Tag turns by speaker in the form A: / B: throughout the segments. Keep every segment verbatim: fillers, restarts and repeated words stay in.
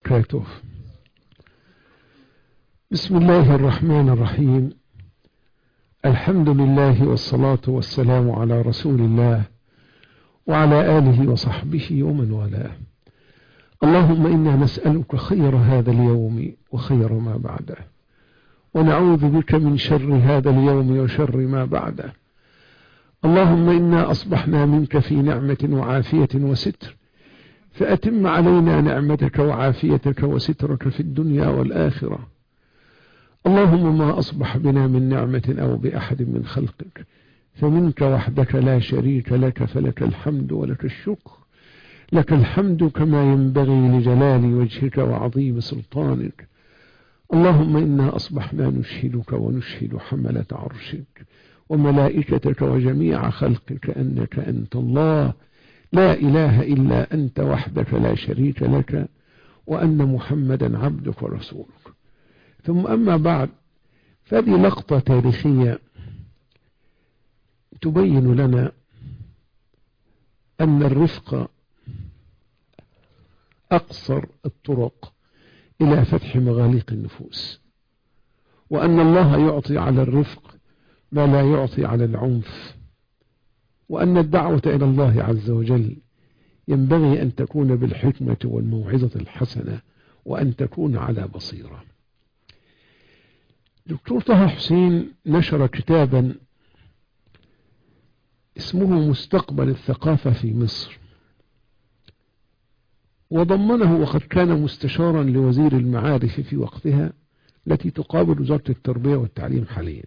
A: وبركاته. بسم الله الرحمن الرحيم. الحمد لله والصلاة والسلام على رسول الله وعلى آله وصحبه ومن والاه. اللهم إنا نسألك خير هذا اليوم وخير ما بعده، ونعوذ بك من شر هذا اليوم وشر ما بعده. اللهم إنا أصبحنا منك في نعمة وعافية وستر، فأتم علينا نعمتك وعافيتك وسترك في الدنيا والآخرة. اللهم ما أصبح بنا من نعمة أو بأحد من خلقك فمنك وحدك لا شريك لك، فلك الحمد ولك الشكر. لك الحمد كما ينبغي لجلال وجهك وعظيم سلطانك. اللهم إنا أصبحنا نشهدك ونشهد حملة عرشك وملائكتك وجميع خلقك أنك أنت الله لا إله إلا أنت وحدك لا شريك لك، وأن محمدا عبدك ورسولك. ثم أما بعد، فهذه لقطة تاريخية تبين لنا أن الرفق أقصر الطرق إلى فتح مغاليق النفوس، وأن الله يعطي على الرفق ما لا يعطي على العنف، وأن الدعوة إلى الله عز وجل ينبغي أن تكون بالحكمة والموعظة الحسنة، وأن تكون على بصيرة. دكتور طه حسين نشر كتابا اسمه مستقبل الثقافة في مصر، وضمنه، وقد كان مستشارا لوزير المعارف في وقتها التي تقابل وزارة التربية والتعليم حاليا،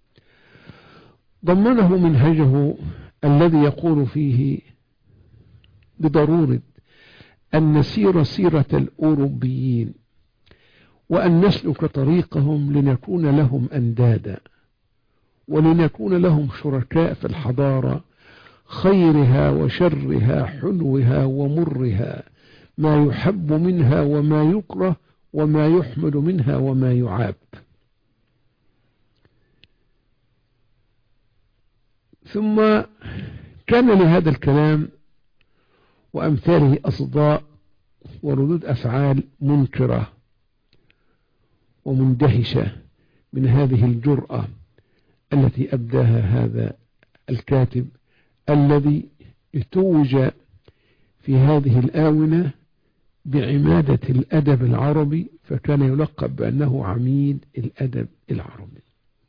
A: ضمنه منهجه الذي يقول فيه بضرورة أن نسير سيرة الأوروبيين، وأن نسلك طريقهم لنكون لهم أندادا، ولنكون لهم شركاء في الحضارة، خيرها وشرها، حلوها ومرها، ما يحب منها وما يكره، وما يحمد منها وما يعاب. ثم كان لهذا الكلام وأمثاله أصداء وردود أفعال منكرة ومندهشة من هذه الجرأة التي أبداها هذا الكاتب الذي اتوج في هذه الآونة بعمادة الأدب العربي، فكان يلقب بأنه عميد الأدب العربي.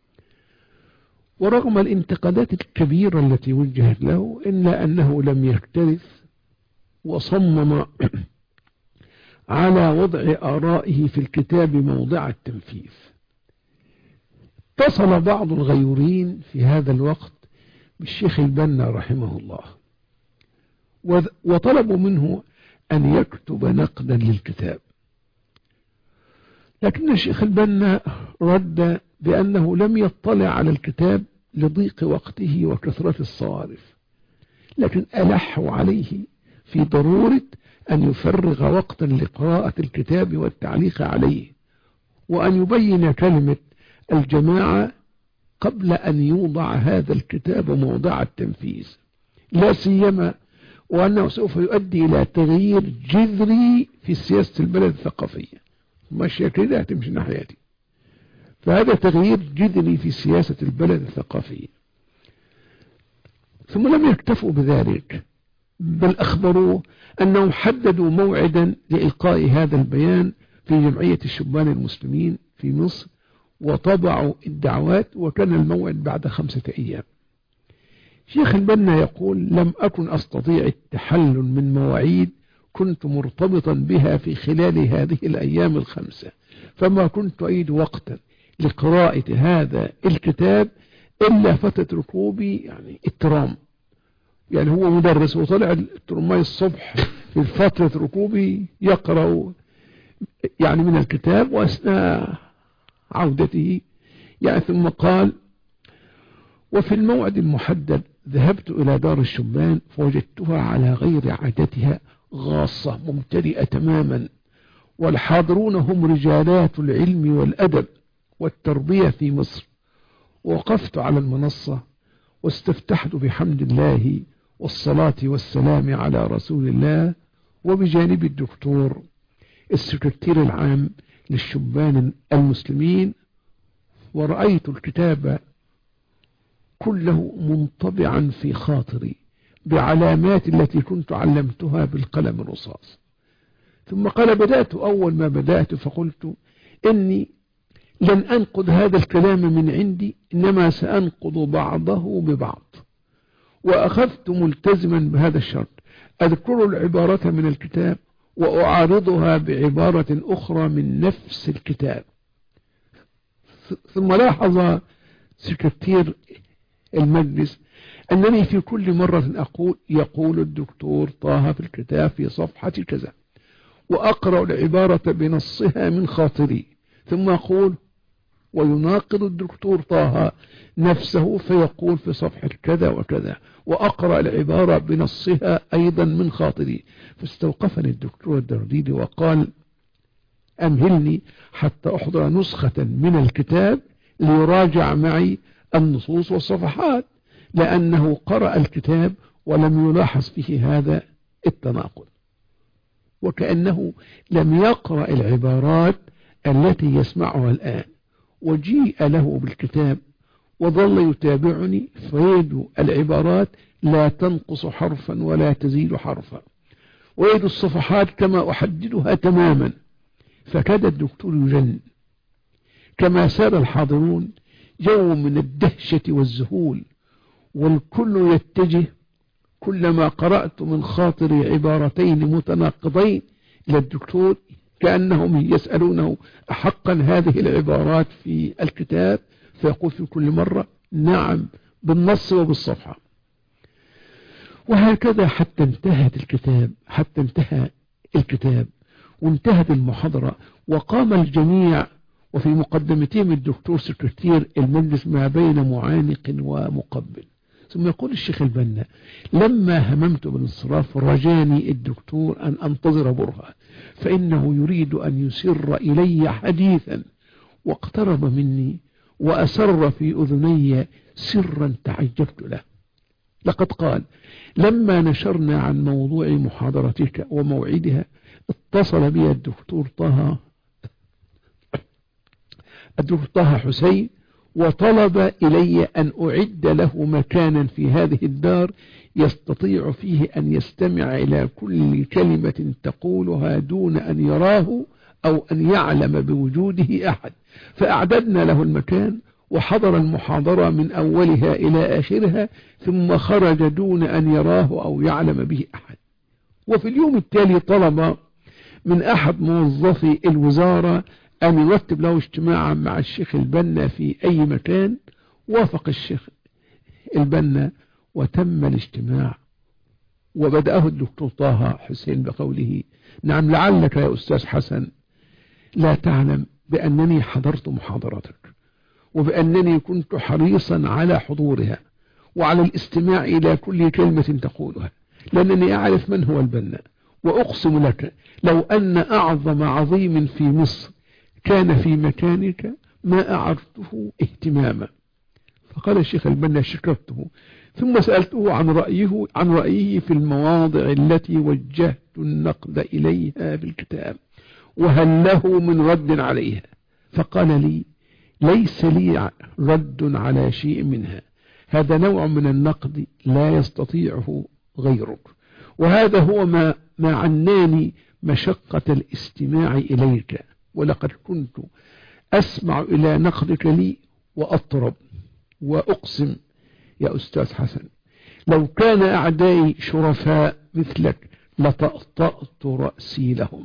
A: ورغم الانتقادات الكبيرة التي وجهت له، إلا أنه لم يكترث وصمم على وضع آرائه في الكتاب موضع التنفيذ. اتصل بعض الغيورين في هذا الوقت بالشيخ البنا رحمه الله، وطلبوا منه أن يكتب نقدا للكتاب، لكن الشيخ البنا رد بأنه لم يطلع على الكتاب لضيق وقته وكثرة الصوارف، لكن ألحوا عليه في ضرورة أن يفرغ وقتا لقراءة الكتاب والتعليق عليه، وأن يبين كلمة الجماعة قبل أن يوضع هذا الكتاب موضع التنفيذ، لا سيما وأنه سوف يؤدي إلى تغيير جذري في سياسة البلد الثقافية. ماشية كده هتمشي ناحيتي، فهذا تغيير جذري في سياسة البلد الثقافية. ثم لم يكتفوا بذلك، بل أخبروا أنهم حددوا موعدا لإلقاء هذا البيان في جمعية الشبان المسلمين في مصر، وطبعوا الدعوات، وكان الموعد بعد خمسة أيام. شيخ البنا يقول: لم أكن أستطيع التحلل من مواعيد كنت مرتبطا بها في خلال هذه الأيام الخمسة، فما كنت أعيد وقتا لقراءة هذا الكتاب إلا فترة ركوبي، يعني الترام، يعني هو مدرس وطلع الترماي الصبح في فترة ركوبي يقرأ يعني من الكتاب، وأثناء عودته يعني. ثم قال: وفي الموعد المحدد ذهبت إلى دار الشبان فوجدتها على غير عادتها، غاصة ممتلئة تماما، والحاضرون هم رجالات العلم والأدب والتربية في مصر. وقفت على المنصة واستفتحت بحمد الله والصلاة والسلام على رسول الله، وبجانب الدكتور السكرتير العام للشبان المسلمين، ورأيت الكتاب كله منطبعا في خاطري بعلامات التي كنت علمتها بالقلم الرصاص. ثم قال بدأت أول ما بدأت فقلت إني لن أنقض هذا الكلام من عندي، إنما سأنقض بعضه ببعض. وأخذت ملتزما بهذا الشرط، أذكر العبارة من الكتاب وأعارضها بعبارة أخرى من نفس الكتاب. ثم لاحظ سكرتير المجلس أنني في كل مرة أقول يقول الدكتور طه في الكتاب في صفحة كذا، وأقرأ العبارة بنصها من خاطري، ثم أقول ويناقض الدكتور طه نفسه فيقول في صفحة كذا وكذا، وأقرأ العبارة بنصها أيضا من خاطري. فاستوقفني الدكتور الدرديدي وقال أمهلني حتى أحضر نسخة من الكتاب ليراجع معي النصوص والصفحات، لأنه قرأ الكتاب ولم يلاحظ فيه هذا التناقض، وكأنه لم يقرأ العبارات التي يسمعها الآن. وجيء له بالكتاب وظل يتابعني، فيد العبارات لا تنقص حرفا ولا تزيد حرفا، ويد الصفحات كما أحددها تماما. فكاد الدكتور يجن. كما سار الحاضرون جو من الدهشة والذهول، والكل يتجه كلما قرأت من خاطر عبارتين متناقضين إلى الدكتور، كأنهم يسألونه أحقا هذه العبارات في الكتاب؟ فيقول في كل مرة نعم بالنص وبالصفحة. وهكذا حتى انتهت الكتاب حتى انتهى الكتاب وانتهت المحاضرة، وقام الجميع، وفي مقدمتهم الدكتور سكرتير المجلس ما بين معانق ومقبل. ثم يقول الشيخ البنا لما هممت بالانصراف رجاني الدكتور أن أنتظر برهة، فإنه يريد أن يسر إلي حديثا، واقترب مني وأسر في أذني سرا تعجبت له. لقد قال لما نشرنا عن موضوع محاضرتك وموعدها اتصل بي الدكتور طه الدكتور طه حسين وطلب إلي أن أعد له مكانا في هذه الدار يستطيع فيه أن يستمع إلى كل كلمة تقولها دون أن يراه أو أن يعلم بوجوده أحد. فأعددنا له المكان وحضر المحاضرة من أولها إلى آخرها، ثم خرج دون أن يراه أو يعلم به أحد. وفي اليوم التالي طلب من أحد موظفي الوزارة أن يرتب له اجتماعا مع الشيخ البنا في أي مكان. وافق الشيخ البنا وتم الاجتماع، وبدأه الدكتور طه حسين بقوله نعم لعلك يا أستاذ حسن لا تعلم بأنني حضرت محاضرتك، وبأنني كنت حريصا على حضورها وعلى الاستماع إلى كل كلمة تقولها، لأنني أعرف من هو البنا، وأقسم لك لو أن أعظم عظيم في مصر كان في مكانك ما أعرفته اهتماما. فقال الشيخ البنا شكرته، ثم سألته عن رأيه عن رأيه في المواضع التي وجهت النقد إليها في الكتاب، وهل له من رد عليها؟ فقال لي ليس لي رد على شيء منها، هذا نوع من النقد لا يستطيعه غيرك، وهذا هو ما, ما عناني مشقة الاستماع إليك، ولقد كنت أسمع إلى نقدك لي وأطرب. وأقسم يا أستاذ حسن لو كان أعدائي شرفاء مثلك لطأطأت رأسي لهم،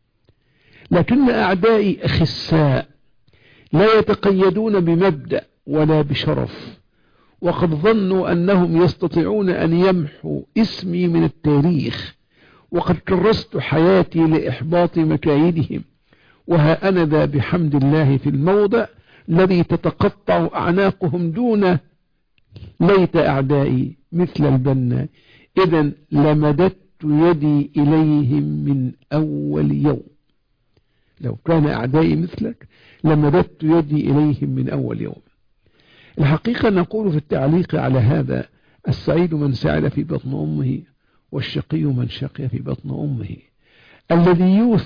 A: لكن أعدائي أخساء لا يتقيدون بمبدأ ولا بشرف، وقد ظنوا أنهم يستطيعون أن يمحوا اسمي من التاريخ، وقد كرست حياتي لإحباط مكايدهم، وها أنا ذا بحمد الله في الموضع الذي تتقطع أعناقهم دونه. ليت أعدائي مثل البنا، إذن لمددت يدي إليهم من أول يوم. لو كان أعدائي مثلك لمددت يدي إليهم من أول يوم. الحقيقة نقول في التعليق على هذا السعيد من سعد في بطن أمه، والشقي من شقي في بطن أمه. الذي يوثر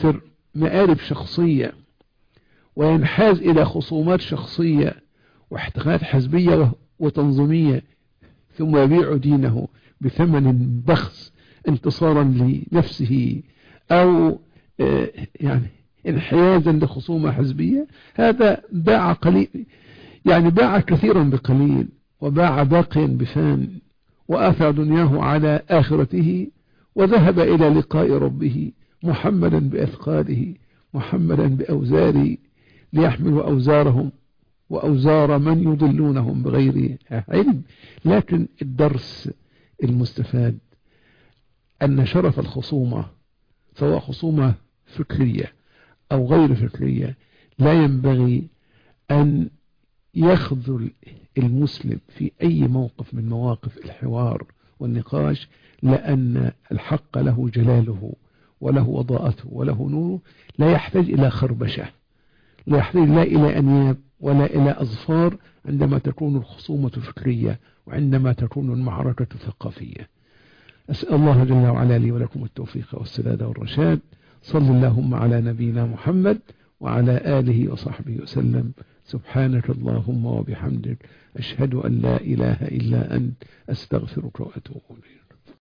A: مآرب شخصية وينحاز إلى خصومات شخصية واحتقانات حزبية وتنظيمية، ثم يبيع دينه بثمن بخس انتصارا لنفسه أو يعني انحيازا لخصومة حزبية، هذا باع قليل، يعني باع كثيرا بقليل، وباع باقيا بفان، وآثر دنياه على آخرته، وذهب إلى لقاء ربه محملا بأثقاله، محملا بأوزاره، ليحملوا أوزارهم وأوزار من يضلونهم بغير علم. لكن الدرس المستفاد أن شرف الخصومة، سواء خصومة فكرية أو غير فكرية، لا ينبغي أن يخذل المسلم في أي موقف من مواقف الحوار والنقاش، لأن الحق له جلاله وله وضاءته وله نوره، لا يحتاج إلى خربشة، لا يحتاج لا إلى أنياب ولا إلى أظفار عندما تكون الخصومة فكرية وعندما تكون المعركة ثقافية. أسأل الله جل وعلا لي ولكم التوفيق والسداد والرشاد. صل اللهم على نبينا محمد وعلى آله وصحبه وسلم. سبحانك اللهم وبحمدك، أشهد أن لا إله إلا أنت، أستغفرك وأتوب إليك.